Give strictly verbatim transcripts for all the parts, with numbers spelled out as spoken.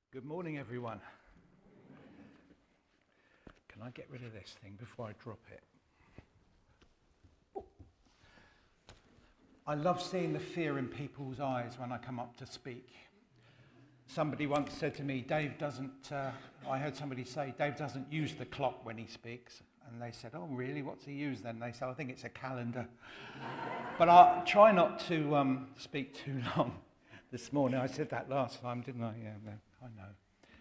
Good morning, everyone. Can I get rid of this thing before I drop it? I love seeing the fear in people's eyes when I come up to speak. Somebody once said to me, Dave doesn't, uh, I heard somebody say, Dave doesn't use the clock when he speaks. And they said, oh, really? What's he use then? They said, I think it's a calendar. But I'll try not to um, speak too long this morning. I said that last time, didn't I? Yeah, no, I know.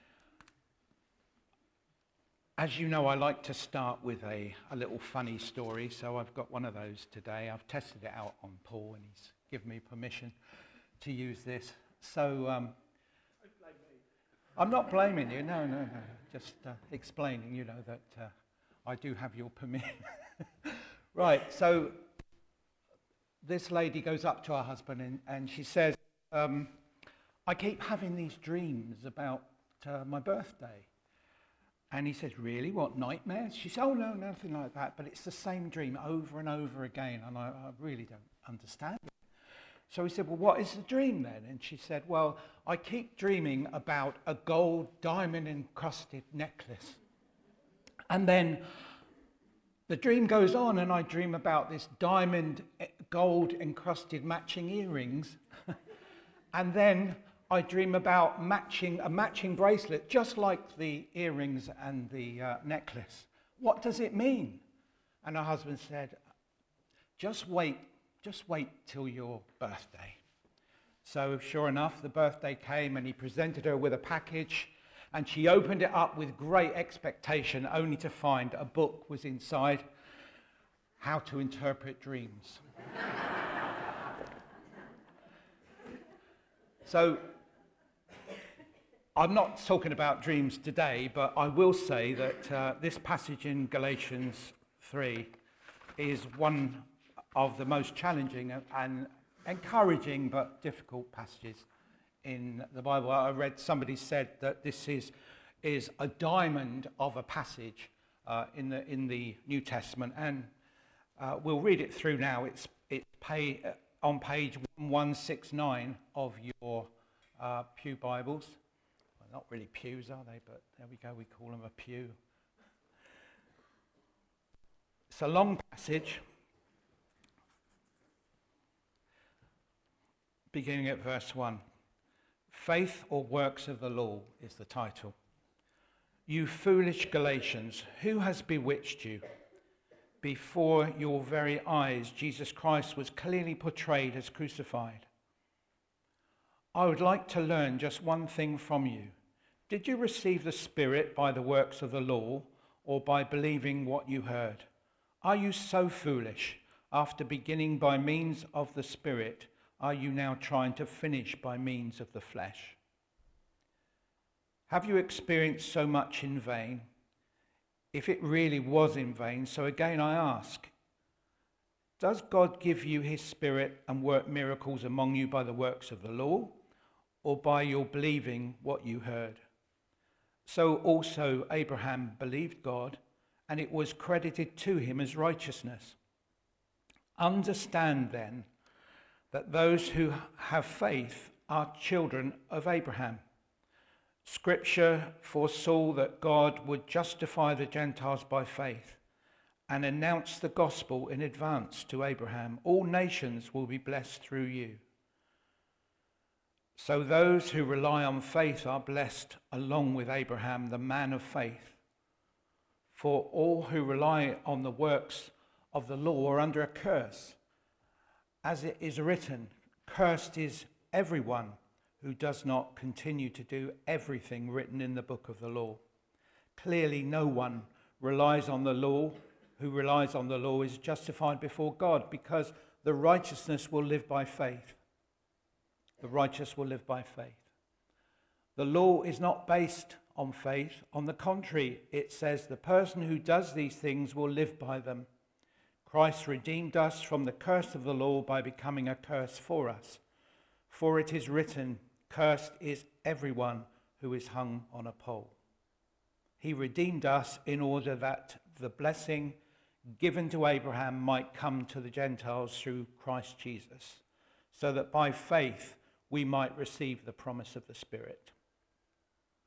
As you know, I like to start with a, a little funny story, so I've got one of those today. I've tested it out on Paul, and he's given me permission to use this. So, um, don't blame me. I'm not blaming you, no, no, no. Just uh, explaining, you know, that uh, I do have your permission. Right, so this lady goes up to her husband, and, and she says, um, I keep having these dreams about uh, my birthday. And he says, really? What, nightmares? She says, oh, no, nothing like that. But it's the same dream over and over again. And I, I really don't understand it. So he said, well, what is the dream then? And she said, well, I keep dreaming about a gold diamond encrusted necklace. And then the dream goes on, and I dream about this diamond gold encrusted matching earrings. And then I dream about matching a matching bracelet, just like the earrings and the uh, necklace. What does it mean? And her husband said, just wait, just wait till your birthday. So sure enough, the birthday came, and he presented her with a package, and she opened it up with great expectation, only to find a book was inside, How to Interpret Dreams. So, I'm not talking about dreams today, but I will say that uh, this passage in Galatians three is one of the most challenging and encouraging but difficult passages in the Bible. I read somebody said that this is, is a diamond of a passage uh, in, the, in the New Testament, and uh, we'll read it through now. It's, it's pay, uh, on page one sixty-nine of your uh, Pew Bibles. Not really pews, are they? But there we go, we call them a pew. It's a long passage, beginning at verse one. Faith or works of the law is the title. You foolish Galatians, who has bewitched you? Before your very eyes, Jesus Christ was clearly portrayed as crucified. I would like to learn just one thing from you. Did you receive the Spirit by the works of the law, or by believing what you heard? Are you so foolish? After beginning by means of the Spirit, are you now trying to finish by means of the flesh? Have you experienced so much in vain? If it really was in vain, so again I ask, does God give you his Spirit and work miracles among you by the works of the law, or by your believing what you heard? So also Abraham believed God, and it was credited to him as righteousness. Understand then that those who have faith are children of Abraham. Scripture foresaw that God would justify the Gentiles by faith and announce the gospel in advance to Abraham. All nations will be blessed through you. So those who rely on faith are blessed along with Abraham, the man of faith. For all who rely on the works of the law are under a curse. As it is written, cursed is everyone who does not continue to do everything written in the book of the law. Clearly no one relies on the law, who relies on the law is justified before God, because the righteousness will live by faith. The righteous will live by faith. The law is not based on faith. On the contrary, it says the person who does these things will live by them. Christ redeemed us from the curse of the law by becoming a curse for us. For it is written, cursed is everyone who is hung on a pole. He redeemed us in order that the blessing given to Abraham might come to the Gentiles through Christ Jesus, so that by faith we might receive the promise of the Spirit.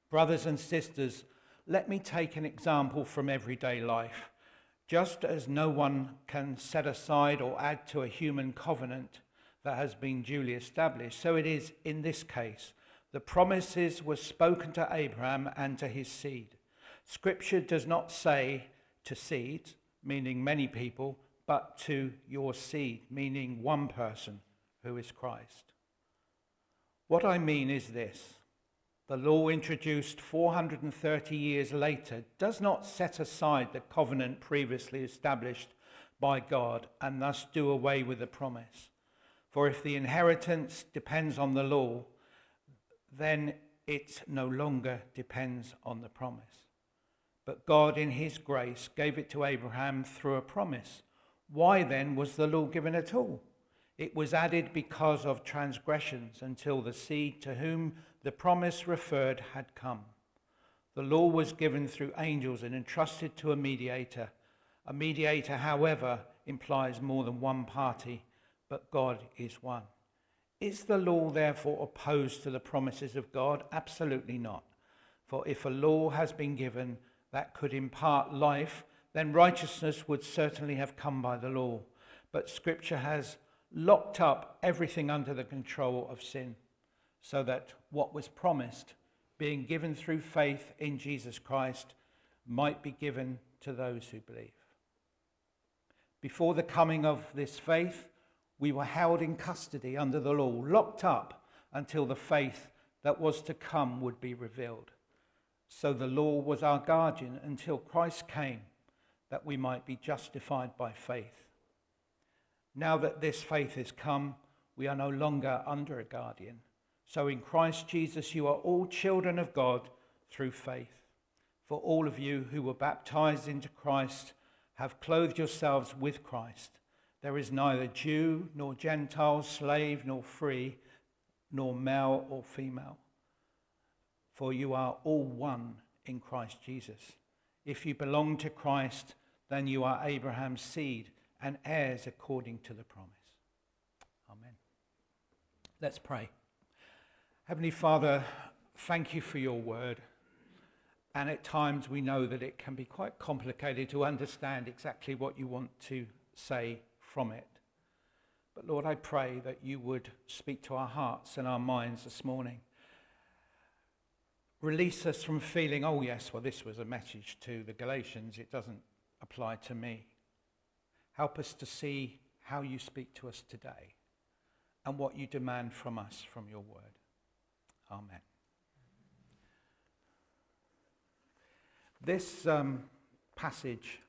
Brothers and sisters, let me take an example from everyday life. Just as no one can set aside or add to a human covenant that has been duly established, so it is in this case. The promises were spoken to Abraham and to his seed. Scripture does not say to seeds, meaning many people, but to your seed, meaning one person, who is Christ. What I mean is this. The law introduced four hundred thirty years later does not set aside the covenant previously established by God and thus do away with the promise. For if the inheritance depends on the law, then it no longer depends on the promise. But God in his grace gave it to Abraham through a promise. Why then was the law given at all? It was added because of transgressions until the seed to whom the promise referred had come. The law was given through angels and entrusted to a mediator. A mediator, however, implies more than one party, but God is one. Is the law therefore opposed to the promises of God? Absolutely not. For if a law has been given that could impart life, then righteousness would certainly have come by the law. But Scripture has locked up everything under the control of sin, so that what was promised, being given through faith in Jesus Christ, might be given to those who believe. Before the coming of this faith, we were held in custody under the law, locked up until the faith that was to come would be revealed. So the law was our guardian until Christ came, that we might be justified by faith. Now that this faith has come, we are no longer under a guardian. So in Christ Jesus, you are all children of God through faith. For all of you who were baptized into Christ have clothed yourselves with Christ. There is neither Jew nor Gentile, slave nor free, nor male or female. For you are all one in Christ Jesus. If you belong to Christ, then you are Abraham's seed and heirs according to the promise. Amen. Let's pray. Heavenly Father, thank you for your word. And at times we know that it can be quite complicated to understand exactly what you want to say from it. But Lord, I pray that you would speak to our hearts and our minds this morning. Release us from feeling, oh yes, well this was a message to the Galatians, it doesn't apply to me. Help us to see how you speak to us today and what you demand from us from your word. Amen. This um, passage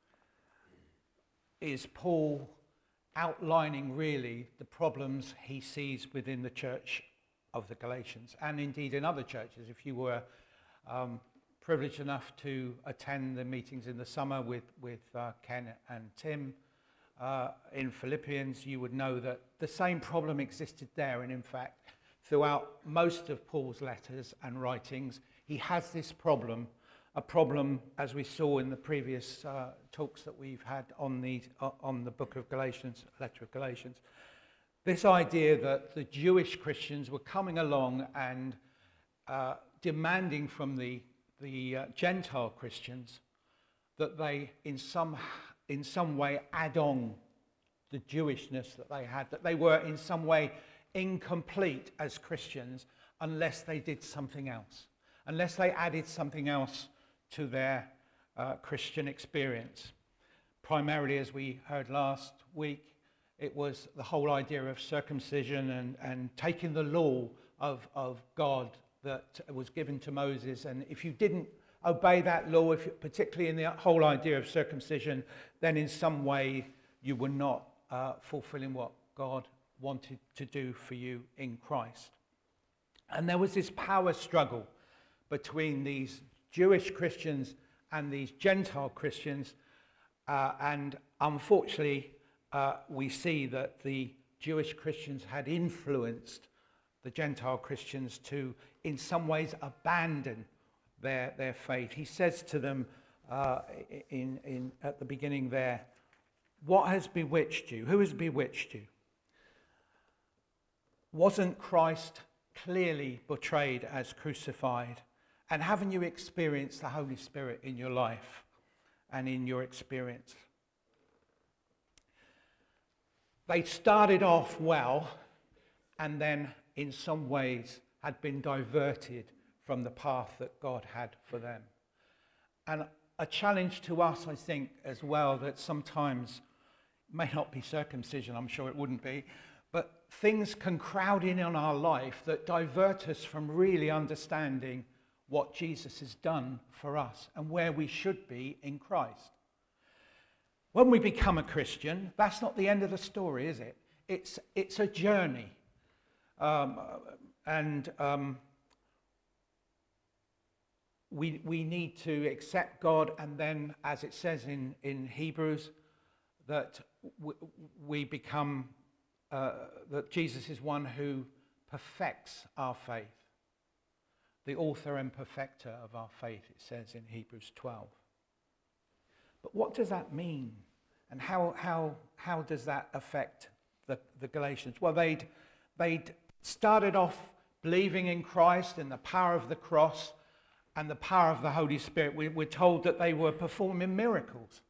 is Paul outlining really the problems he sees within the church of the Galatians, and indeed in other churches. If you were um, privileged enough to attend the meetings in the summer with, with uh, Ken and Tim uh, in Philippians, you would know that the same problem existed there. And in fact, throughout most of Paul's letters and writings, he has this problem, a problem as we saw in the previous uh, talks that we've had on the, uh, on the book of Galatians, letter of Galatians. This idea that the Jewish Christians were coming along and uh, demanding from the, the uh, Gentile Christians that they in some, in some way add on the Jewishness that they had, that they were in some way incomplete as Christians unless they did something else, unless they added something else to their uh, Christian experience. Primarily, as we heard last week, it was the whole idea of circumcision and, and taking the law of, of God that was given to Moses. And if you didn't obey that law, if you, particularly in the whole idea of circumcision, then in some way you were not uh, fulfilling what God wanted to do for you in Christ. And there was this power struggle between these Jewish Christians and these Gentile Christians. Uh, and unfortunately, Uh, we see that the Jewish Christians had influenced the Gentile Christians to, in some ways, abandon their, their faith. He says to them uh, in, in, at the beginning there, what has bewitched you? Who has bewitched you? Wasn't Christ clearly portrayed as crucified And haven't you experienced the Holy Spirit in your life and in your experience? They started off well and then in some ways had been diverted from the path that God had for them. And a challenge to us, I think, as well, that sometimes may not be circumcision, I'm sure it wouldn't be, but things can crowd in on our life that divert us from really understanding what Jesus has done for us and where we should be in Christ. When we become a Christian, that's not the end of the story, is it? It's, it's a journey. Um, and um, we, we need to accept God, and then, as it says in, in Hebrews, that w we become, uh, that Jesus is one who perfects our faith. The author and perfecter of our faith, it says in Hebrews twelve. But what does that mean? And how, how, how does that affect the, the Galatians? Well, they'd, they'd started off believing in Christ and the power of the cross and the power of the Holy Spirit. We, we're told that they were performing miracles.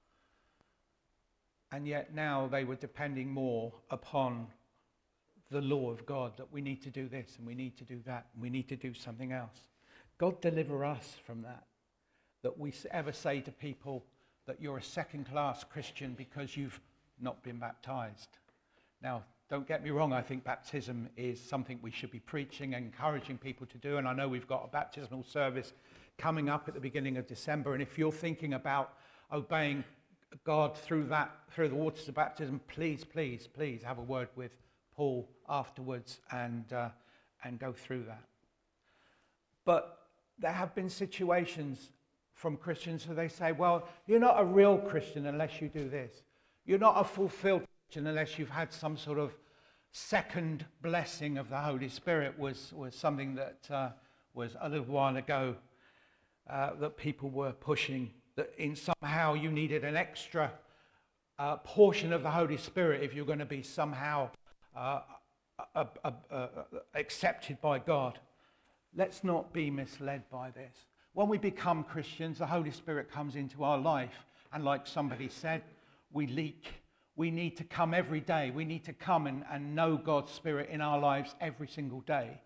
And yet now they were depending more upon the law of God, that we need to do this and we need to do that and we need to do something else. God deliver us from that. That we ever say to people that you're a second-class Christian because you've not been baptized. Now, don't get me wrong, I think baptism is something we should be preaching and encouraging people to do, and I know we've got a baptismal service coming up at the beginning of December, and if you're thinking about obeying God through that, through the waters of baptism, please, please, please have a word with Paul afterwards and, uh, and go through that. But there have been situations from Christians who they say, well, you're not a real Christian unless you do this. You're not a fulfilled Christian unless you've had some sort of second blessing of the Holy Spirit, was, was something that uh, was a little while ago uh, that people were pushing, that in somehow you needed an extra uh, portion of the Holy Spirit if you're going to be somehow uh, uh, uh, uh, accepted by God. Let's not be misled by this. When we become Christians, the Holy Spirit comes into our life, and like somebody said, we leak. We need to come every day. We need to come and, and know God's Spirit in our lives every single day.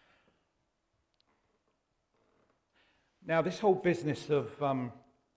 Now, this whole business of um,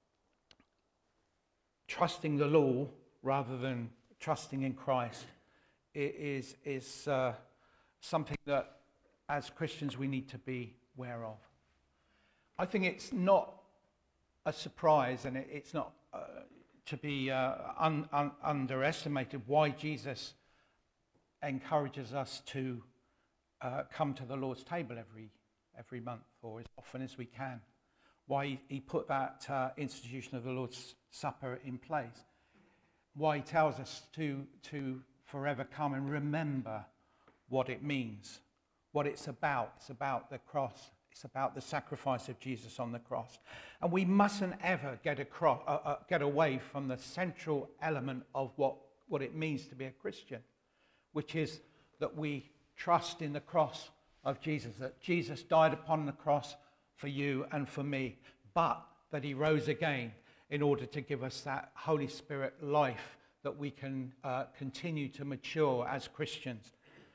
trusting the law rather than trusting in Christ is, is uh, something that, as Christians, we need to be aware of. I think it's not a surprise, and it, it's not uh, to be uh, un, un, underestimated why Jesus encourages us to uh, come to the Lord's table every, every month, or as often as we can. Why he, he put that uh, institution of the Lord's Supper in place. Why he tells us to, to forever come and remember what it means, what it's about. It's about the cross. It's about the sacrifice of Jesus on the cross. And we mustn't ever get, across, uh, uh, get away from the central element of what, what it means to be a Christian, which is that we trust in the cross of Jesus, that Jesus died upon the cross for you and for me, but that he rose again in order to give us that Holy Spirit life that we can uh, continue to mature as Christians.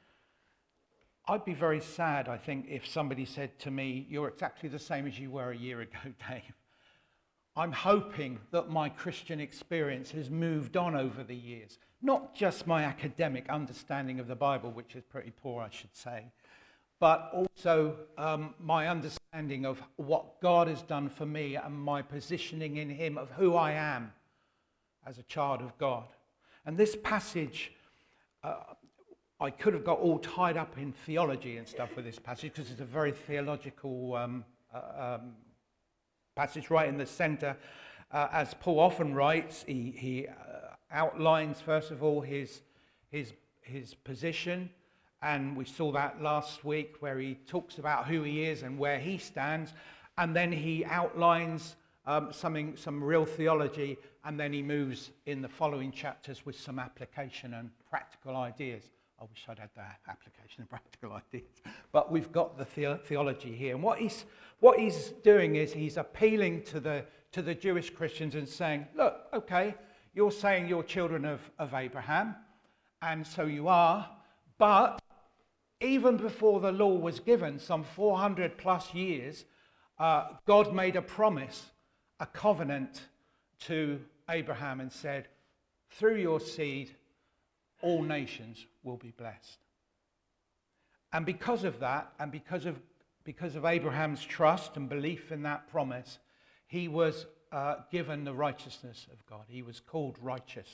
I'd be very sad, I think, if somebody said to me, you're exactly the same as you were a year ago, Dave. I'm hoping that my Christian experience has moved on over the years. Not just my academic understanding of the Bible, which is pretty poor, I should say, but also um, my understanding of what God has done for me and my positioning in him of who I am as a child of God. And this passage, uh, I could have got all tied up in theology and stuff with this passage because it's a very theological um, uh, um, passage right in the center. Uh, as Paul often writes, he, he uh, outlines, first of all, his, his, his position. And we saw that last week where he talks about who he is and where he stands. And then he outlines um, something, some real theology. And then he moves in the following chapters with some application and practical ideas I wish I'd had that application of practical ideas. But we've got the, the theology here. And what he's, what he's doing is he's appealing to the, to the Jewish Christians and saying, look, okay, you're saying you're children of, of Abraham, and so you are, but even before the law was given, some four hundred plus years, uh, God made a promise, a covenant to Abraham and said, through your seed, all nations will be blessed. And because of that, and because of, because of Abraham's trust and belief in that promise, he was uh, given the righteousness of God. He was called righteous.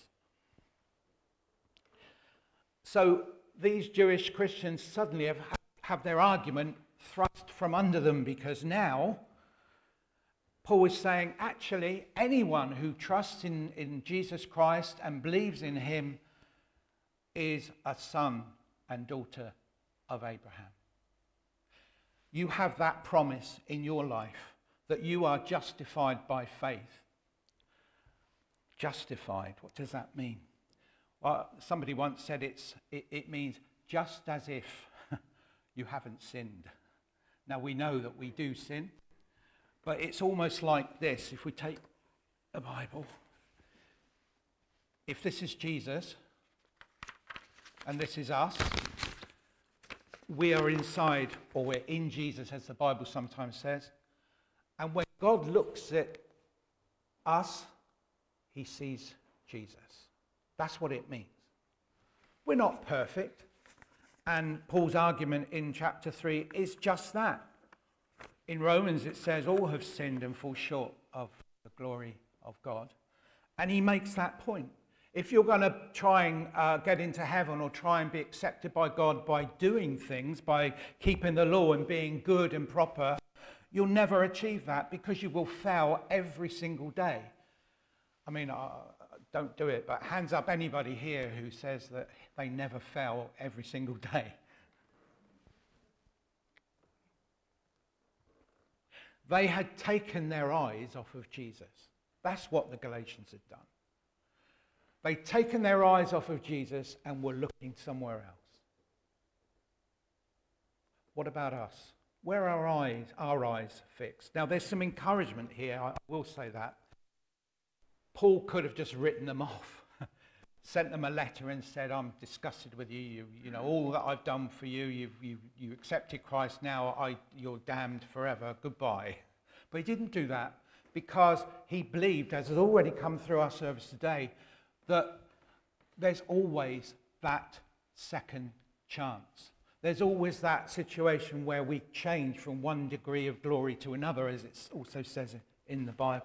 So these Jewish Christians suddenly have, have their argument thrust from under them, because now Paul is saying, actually, anyone who trusts in, in Jesus Christ and believes in him is a son and daughter of Abraham. You have that promise in your life that you are justified by faith. Justified, what does that mean? Well, somebody once said it's, it, it means just as if you haven't sinned. Now we know that we do sin, but it's almost like this. If we take a Bible, if this is Jesus and this is us, we are inside, or we're in Jesus, as the Bible sometimes says. And when God looks at us, he sees Jesus. That's what it means. We're not perfect. And Paul's argument in chapter three is just that. In Romans it says all have sinned and fall short of the glory of God. And he makes that point. If you're going to try and uh, get into heaven or try and be accepted by God by doing things, by keeping the law and being good and proper, you'll never achieve that, because you will fail every single day. I mean, uh, don't do it, but hands up anybody here who says that they never fail every single day. They had taken their eyes off of Jesus. That's what the Galatians had done. They'd taken their eyes off of Jesus and were looking somewhere else. What about us? Where are our eyes, our eyes fixed? Now, there's some encouragement here, I will say that. Paul could have just written them off, sent them a letter and said, I'm disgusted with you. You, you know, all that I've done for you, you've, you, you accepted Christ, now I, you're damned forever, goodbye. But he didn't do that, because he believed, as has already come through our service today, that there's always that second chance. There's always that situation where we change from one degree of glory to another, as it also says in the Bible.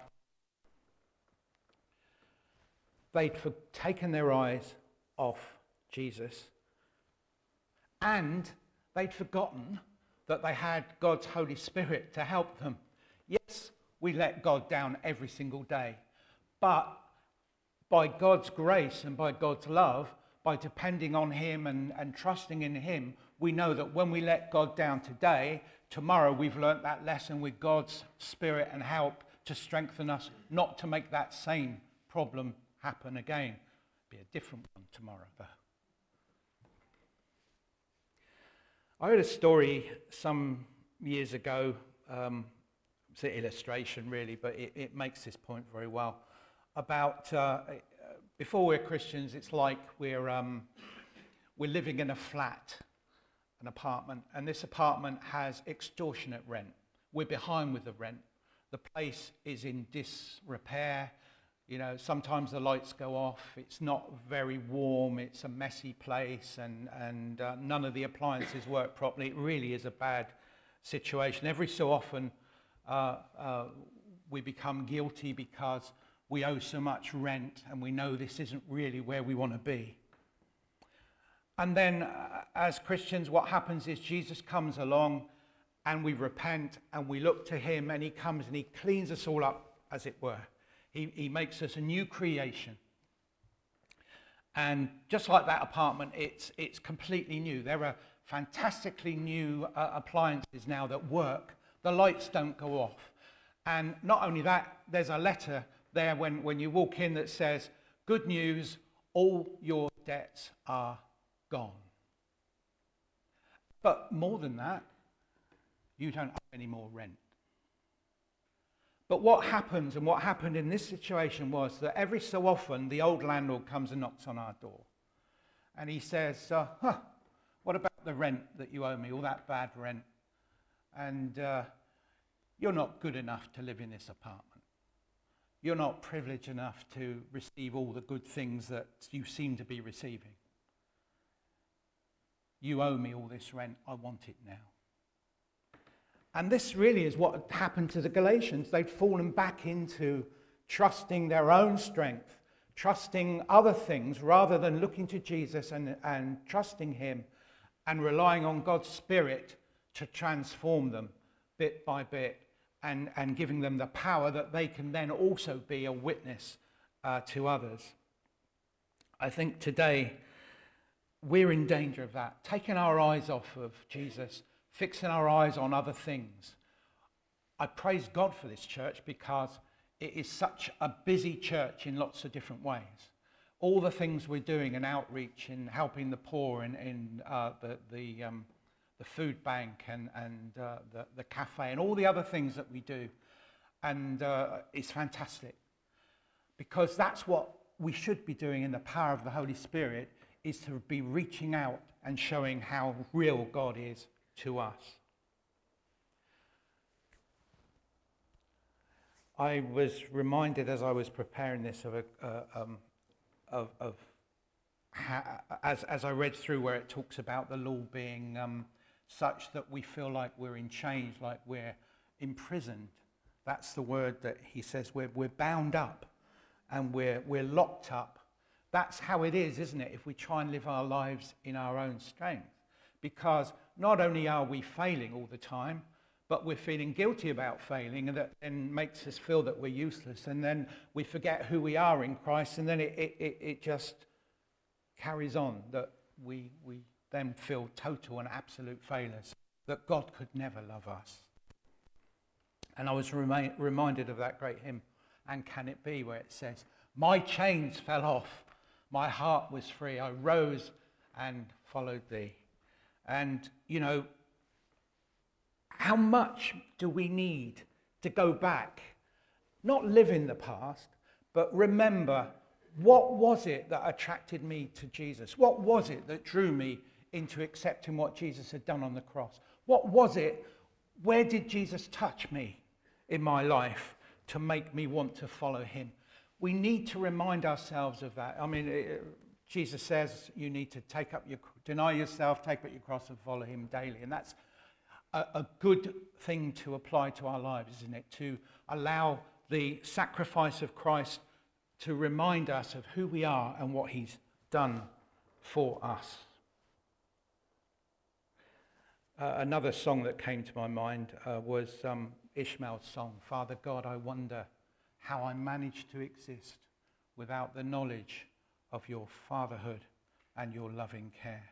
They'd taken their eyes off Jesus, and they'd forgotten that they had God's Holy Spirit to help them. Yes, we let God down every single day, but by God's grace and by God's love, by depending on him and, and trusting in him, we know that when we let God down today, tomorrow we've learnt that lesson with God's Spirit and help to strengthen us, not to make that same problem happen again. Be a different one tomorrow, though. I heard a story some years ago. Um, it's an illustration, really, but it, it makes this point very well. About uh, before we're Christians, it's like we're um, we're living in a flat, an apartment, and this apartment has extortionate rent. We're behind with the rent. The place is in disrepair. You know, sometimes the lights go off. It's not very warm. It's a messy place, and and uh, none of the appliances work properly. It really is a bad situation. Every so often, uh, uh, we become guilty because we owe so much rent and we know this isn't really where we want to be. And then uh, as Christians, what happens is Jesus comes along and we repent and we look to him, and he comes and he cleans us all up, as it were. He, he makes us a new creation. And just like that apartment, it's, it's completely new. There are fantastically new uh, appliances now that work. The lights don't go off. And not only that, there's a letter there when, when you walk in that says, good news, all your debts are gone. But more than that, you don't owe any more rent. But what happens, and what happened in this situation, was that every so often the old landlord comes and knocks on our door. And he says, uh, huh, what about the rent that you owe me, all that bad rent? And uh, you're not good enough to live in this apartment. You're not privileged enough to receive all the good things that you seem to be receiving. You owe me all this rent. I want it now. And this really is what happened to the Galatians. They'd fallen back into trusting their own strength, trusting other things rather than looking to Jesus and, and trusting him and relying on God's Spirit to transform them bit by bit and, and giving them the power that they can then also be a witness uh, to others. I think today we're in danger of that, taking our eyes off of Jesus, fixing our eyes on other things. I praise God for this church because it is such a busy church in lots of different ways. All the things we're doing in outreach, in helping the poor, in, in uh, the, the, um, the food bank and, and uh, the, the cafe and all the other things that we do. And uh, it's fantastic because that's what we should be doing in the power of the Holy Spirit, is to be reaching out and showing how real God is to us. I was reminded as I was preparing this of a, uh, um, of, of how, as, as I read through where it talks about the law being um, such that we feel like we're in chains, like we're imprisoned. That's the word that he says. We're, we're bound up and we're, we're locked up. That's how it is, isn't it, if we try and live our lives in our own strength? Because not only are we failing all the time, but we're feeling guilty about failing, and that then makes us feel that we're useless, and then we forget who we are in Christ, and then it, it, it, it just carries on, that we, we then feel total and absolute failures, that God could never love us. And I was remi- reminded of that great hymn, And Can It Be, where it says, my chains fell off, my heart was free, I rose and followed thee. And, you know, how much do we need to go back, not live in the past, but remember, what was it that attracted me to Jesus? What was it that drew me into accepting what Jesus had done on the cross? What was it? Where did Jesus touch me in my life to make me want to follow him? We need to remind ourselves of that. I mean, it, Jesus says you need to take up your, deny yourself, take up your cross and follow him daily. And that's a, a good thing to apply to our lives, isn't it? To allow the sacrifice of Christ to remind us of who we are and what he's done for us. Uh, another song that came to my mind uh, was um, Ishmael's song, Father God, I wonder how I managed to exist without the knowledge of your fatherhood and your loving care.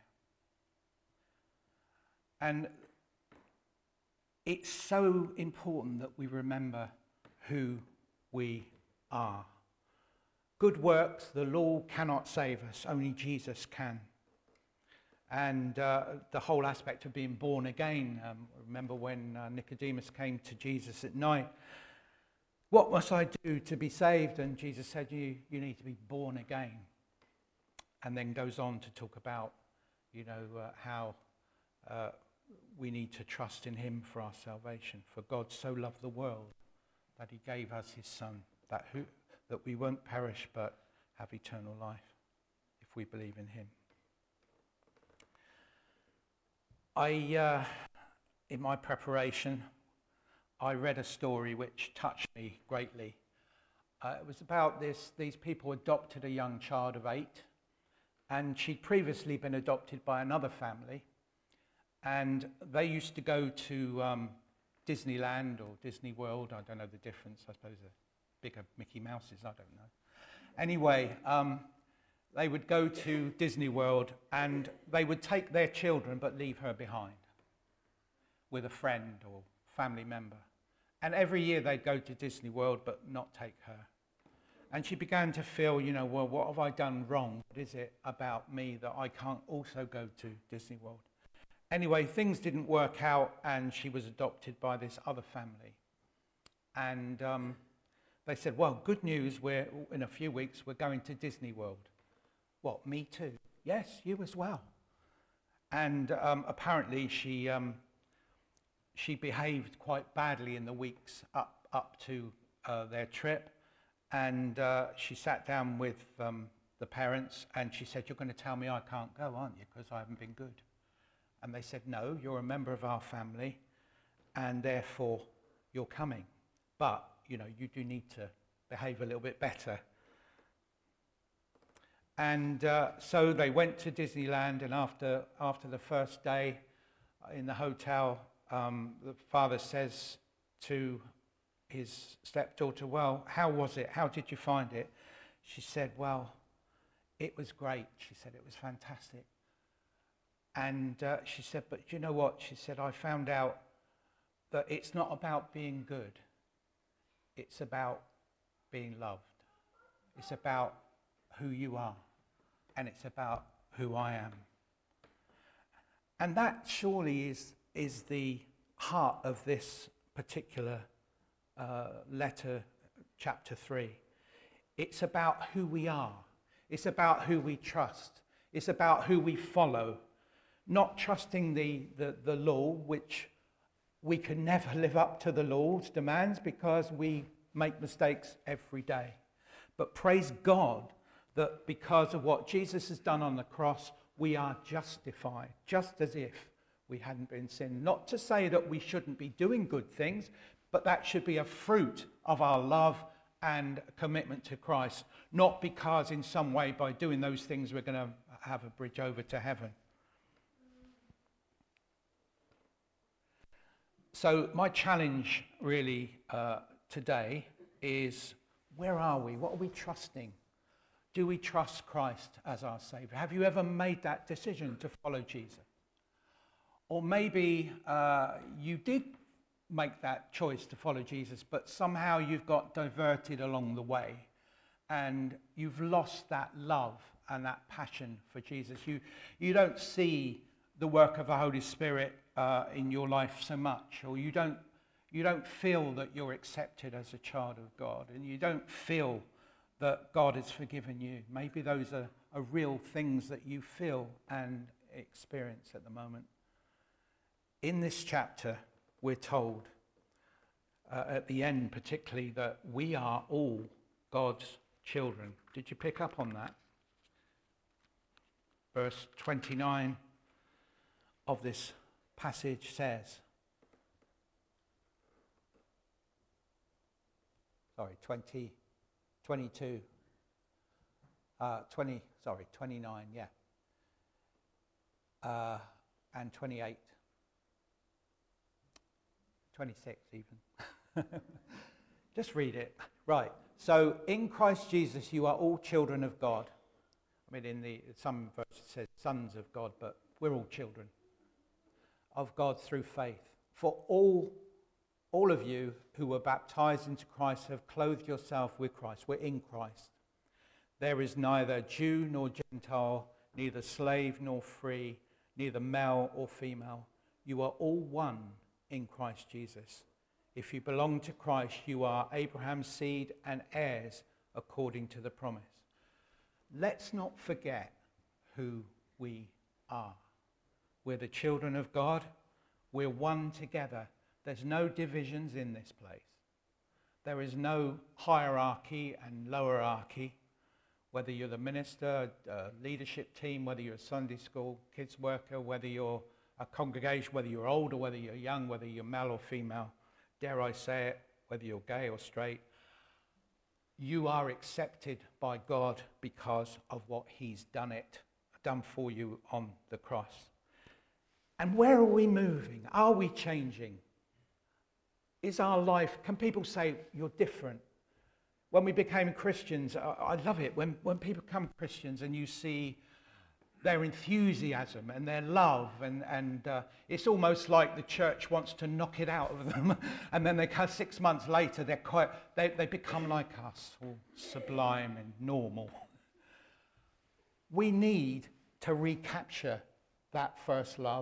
And it's so important that we remember who we are. Good works, the law cannot save us, only Jesus can. And uh, the whole aspect of being born again. Um, remember when uh, Nicodemus came to Jesus at night, what must I do to be saved? And Jesus said, you, you need to be born again. And then goes on to talk about, you know, uh, how uh, we need to trust in him for our salvation. For God so loved the world that he gave us his son, that, who, that we won't perish but have eternal life if we believe in him. I, uh, in my preparation, I read a story which touched me greatly. Uh, it was about this, these people adopted a young child of eight, and she'd previously been adopted by another family, and they used to go to um, Disneyland or Disney World. I don't know the difference. I suppose they're bigger Mickey Mouses, I don't know. Anyway, um, they would go to Disney World and they would take their children but leave her behind with a friend or family member. And every year they'd go to Disney World but not take her. And she began to feel, you know, well, what have I done wrong? What is it about me that I can't also go to Disney World? Anyway, things didn't work out, and she was adopted by this other family. And um, they said, well, good news, we're, in a few weeks, we're going to Disney World. What, me too? Yes, you as well. And um, apparently she, um, she behaved quite badly in the weeks up, up to uh, their trip. And uh, she sat down with um, the parents, and she said, you're going to tell me I can't go, aren't you, because I haven't been good? And they said, no, you're a member of our family, and therefore you're coming. But, you know, you do need to behave a little bit better. And uh, so they went to Disneyland, and after, after the first day in the hotel, um, the father says to his stepdaughter, well, how was it? How did you find it? She said, well, it was great. She said, it was fantastic. And uh, she said, but you know what? She said, I found out that it's not about being good. It's about being loved. It's about who you are. And it's about who I am. And that surely is, is the heart of this particular uh, letter, chapter three. It's about who we are. It's about who we trust. It's about who we follow. Not trusting the, the, the law, which we can never live up to the law's demands because we make mistakes every day. But praise God that because of what Jesus has done on the cross, we are justified, just as if we hadn't been sinned. Not to say that we shouldn't be doing good things, but that should be a fruit of our love and commitment to Christ, not because in some way by doing those things we're going to have a bridge over to heaven. So my challenge really uh, today is, where are we? What are we trusting? Do we trust Christ as our Saviour? Have you ever made that decision to follow Jesus? Or maybe uh, you did make that choice to follow Jesus, but somehow you've got diverted along the way and you've lost that love and that passion for Jesus. You, you don't see the work of the Holy Spirit uh, in your life so much, or you don't, you don't feel that you're accepted as a child of God, and you don't feel that God has forgiven you. Maybe those are, are real things that you feel and experience at the moment. In this chapter, we're told, uh, at the end particularly, that we are all God's children. Did you pick up on that? Verse twenty-nine of this passage says, sorry, twenty, twenty-two, uh, twenty, sorry, twenty-nine, yeah, uh, and twenty-eight, twenty-six even. Just read it. Right, so in Christ Jesus you are all children of God. I mean, in the some verses it says sons of God, but we're all children of God through faith. For all, all of you who were baptized into Christ have clothed yourself with Christ. We're in Christ. There is neither Jew nor Gentile, neither slave nor free, neither male or female. You are all one in Christ Jesus. If you belong to Christ, you are Abraham's seed and heirs according to the promise. Let's not forget who we are. We're the children of God. We're one together. There's no divisions in this place. There is no hierarchy and lowerarchy. Whether you're the minister, uh, leadership team, whether you're a Sunday school kids worker, whether you're a congregation, whether you're old or whether you're young, whether you're male or female, dare I say it, whether you're gay or straight, you are accepted by God because of what he's done it, done for you on the cross. And where are we moving? Are we changing? Is our life, can people say, you're different? When we became Christians, I, I love it. When, when people become Christians and you see their enthusiasm and their love, and, and uh, it's almost like the church wants to knock it out of them. And then they come six months later, they're quite, they, they become like us, all sublime and normal. We need to recapture that first love.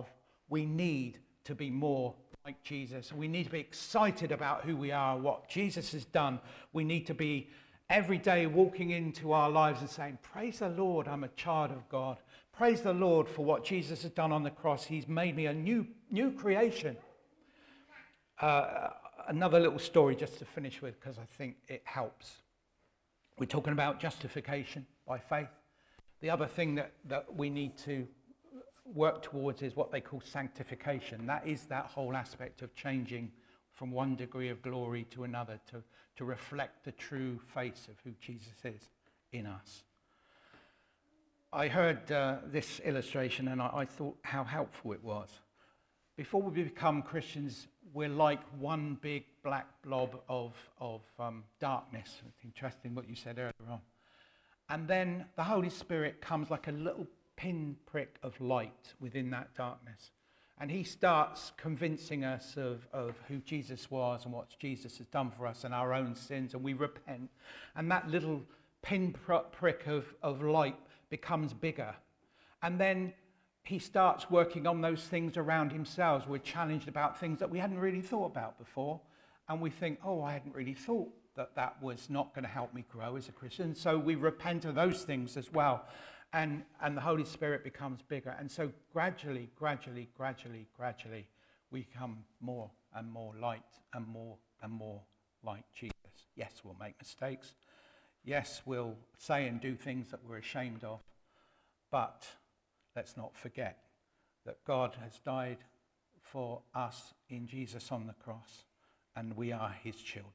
We need to be more like Jesus. We need to be excited about who we are, what Jesus has done. We need to be every day walking into our lives and saying, praise the Lord, I'm a child of God. Praise the Lord for what Jesus has done on the cross. He's made me a new, new creation. Uh, another little story just to finish with, because I think it helps. We're talking about justification by faith. The other thing that, that we need to work towards is what they call sanctification. That is that whole aspect of changing from one degree of glory to another to, to reflect the true face of who Jesus is in us. I heard uh, this illustration and I, I thought how helpful it was. Before we become Christians, we're like one big black blob of, of um, darkness. It's interesting what you said earlier on. And then the Holy Spirit comes like a little pinprick of light within that darkness. And he starts convincing us of, of who Jesus was and what Jesus has done for us and our own sins, and we repent. And that little pinprick of, of light becomes bigger. And then he starts working on those things around himself. We're challenged about things that we hadn't really thought about before. And we think, oh, I hadn't really thought that that was not going to help me grow as a Christian. So we repent of those things as well. And, and the Holy Spirit becomes bigger. And so gradually, gradually, gradually, gradually, we become more and more light and more and more like Jesus. Yes, we'll make mistakes. Yes, we'll say and do things that we're ashamed of. But let's not forget that God has died for us in Jesus on the cross, and we are his children.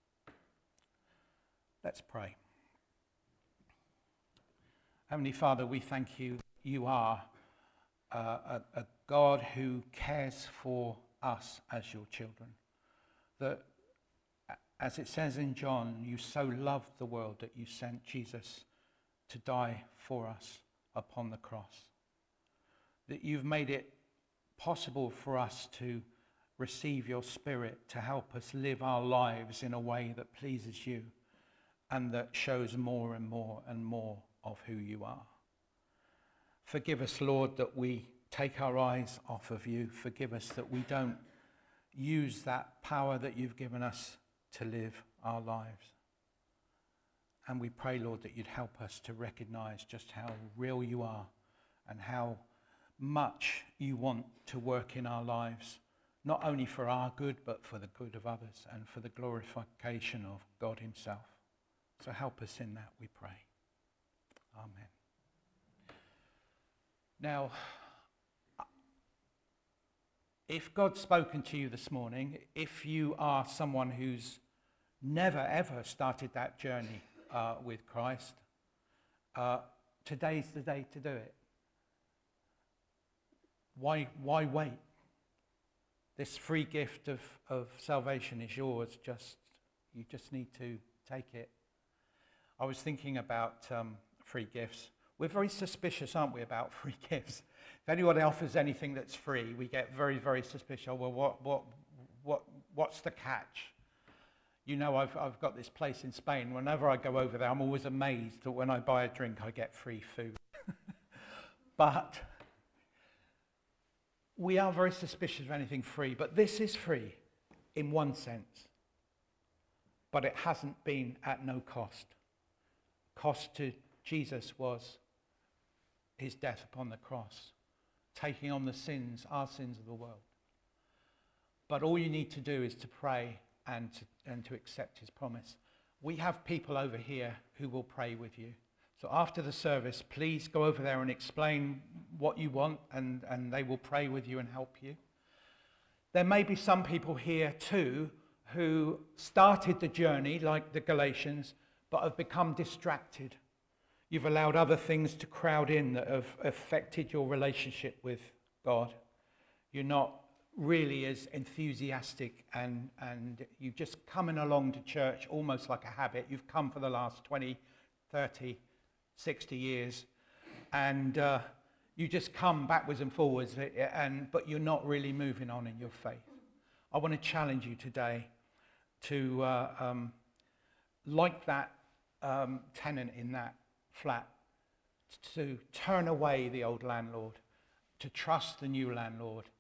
Let's pray. Heavenly Father, we thank you. You are uh, a, a God who cares for us as your children. That, as it says in John, you so loved the world that you sent Jesus to die for us upon the cross. That you've made it possible for us to receive your Spirit to help us live our lives in a way that pleases you and that shows more and more and more of who you are. Forgive us, Lord, that we take our eyes off of you. Forgive us that we don't use that power that you've given us to live our lives. And we pray, Lord, that you'd help us to recognize just how real you are and how much you want to work in our lives, not only for our good, but for the good of others and for the glorification of God himself. So help us in that, we pray. Amen. Now, if God's spoken to you this morning, if you are someone who's never ever started that journey uh, with Christ, uh, today's the day to do it. Why, why wait? This free gift of, of salvation is yours. Just you just need to take it. I was thinking about um, free gifts. We're very suspicious, aren't we, about free gifts? If anyone offers anything that's free, we get very, very suspicious. Oh, well, what, what, what, what's the catch? You know, I've, I've got this place in Spain. Whenever I go over there, I'm always amazed that when I buy a drink, I get free food. But we are very suspicious of anything free. But this is free in one sense. But it hasn't been at no cost. Cost to Jesus was his death upon the cross, taking on the sins, our sins of the world. But all you need to do is to pray and to, and to accept his promise. We have people over here who will pray with you. So after the service, please go over there and explain what you want, and, and they will pray with you and help you. There may be some people here too who started the journey like the Galatians, but have become distracted. You've allowed other things to crowd in that have affected your relationship with God. You're not really as enthusiastic, and, and you're just coming along to church almost like a habit. You've come for the last twenty, thirty, sixty years, and uh, you just come backwards and forwards, and, but you're not really moving on in your faith. I want to challenge you today to, uh, um, like that um, tenant in that flat, to turn away the old landlord, to trust the new landlord,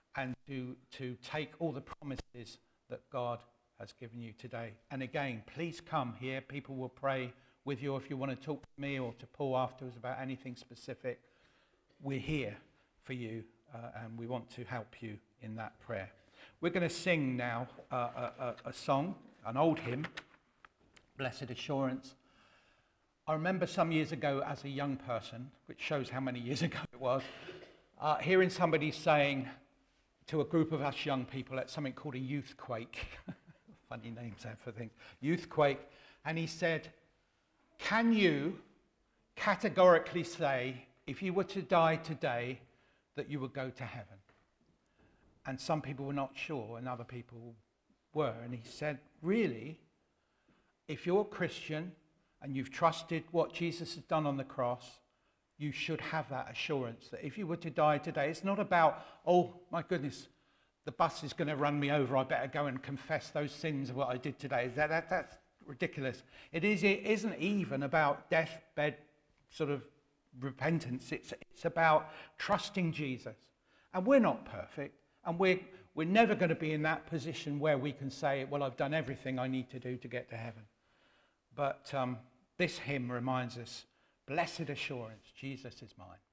and to, to take all the promises that God has given you today. And again, please come here. People will pray with you if you want to talk to me or to Paul afterwards about anything specific. We're here for you, uh, and we want to help you in that prayer. We're going to sing now uh, a, a, a song, an old hymn, Blessed Assurance. I remember some years ago as a young person, which shows how many years ago it was, uh, hearing somebody saying to a group of us young people at something called a youth quake, funny names there for things, youth quake, and he said, can you categorically say, if you were to die today, that you would go to heaven? And some people were not sure, and other people were. And he said, really, if you're a Christian and you've trusted what Jesus has done on the cross, you should have that assurance that if you were to die today, it's not about, oh, my goodness, the bus is going to run me over, I better go and confess those sins of what I did today. That, that, that's ridiculous. It, is, it isn't even about deathbed sort of repentance. It's, it's about trusting Jesus. And we're not perfect, and we're, we're never going to be in that position where we can say, well, I've done everything I need to do to get to heaven. But um, this hymn reminds us, blessed assurance, Jesus is mine.